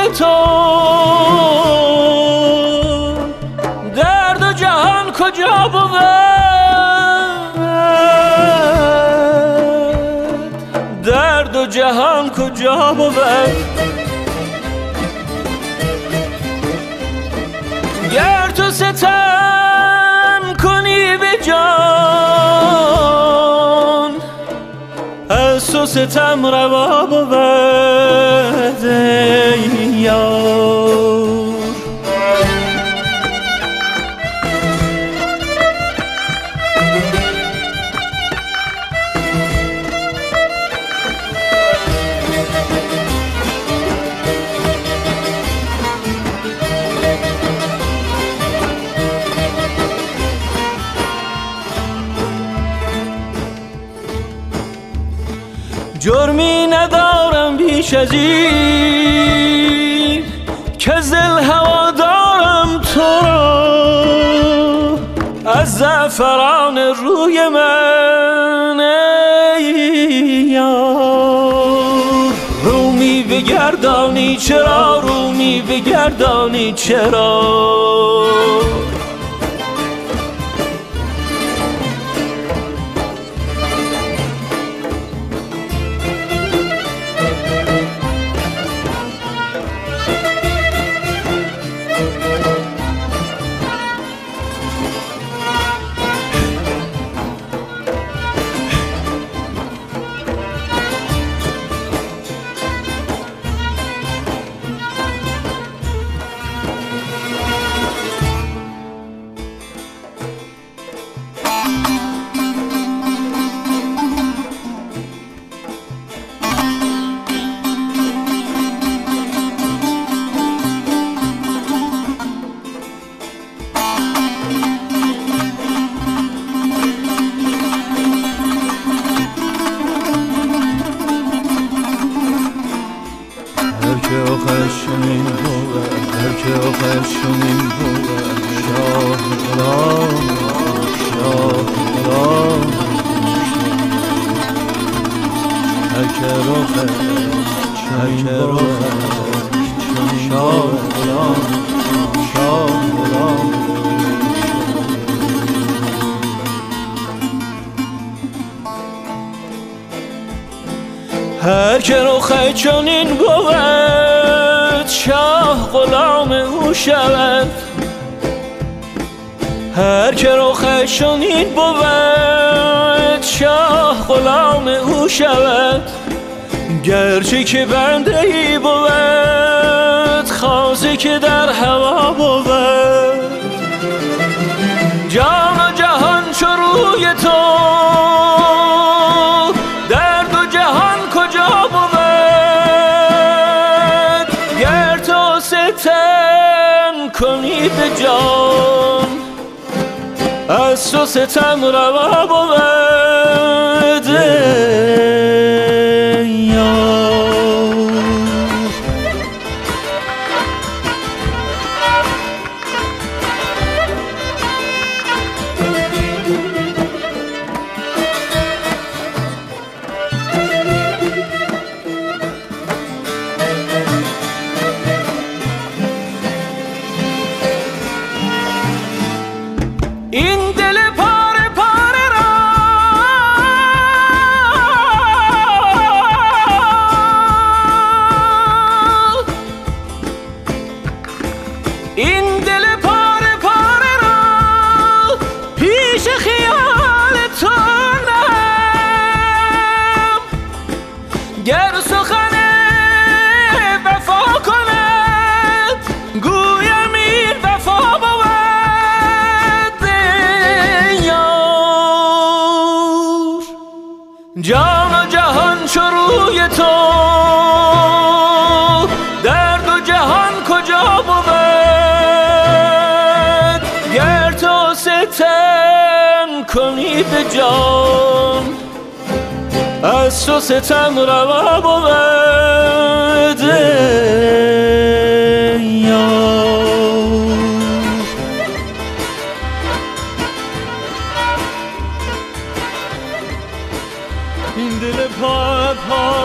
تو درد و جهان کجا بود؟ درد و جهان کجا بود؟ گر تو ستم کنی به جان از تو ستم روا بود ای یار. جرمی ندارم بیش از این که دل هوا دارم تو را از زعفران روی من ای یار. رومی بگردانی چرا، رومی بگردانی چرا؟ آخرشونین بود، هر که آخرشونین بود، شاه غلام شاه غلام هر که آخرشونین بود، شاه غلام شاه غلام. هر که رخ چنین بود شاه غلام او شود، هر که رخ چنین بود شاه غلام او شود. گرچه که بنده ای بود خاصی که در هوا بود، جان و جهان چو روی تو کنی به جان از تو ستم روا بود ای یار. این دل پاره پاره را این دل پاره پاره را پیش خیال تو نم. گر سخن وفا کند گویم این وفا بود جان و جهان چو روی تو درد و جهان کجا بود. گر تو ستم کنی به جان از تو ستم روا بود ای یار. این دل پاره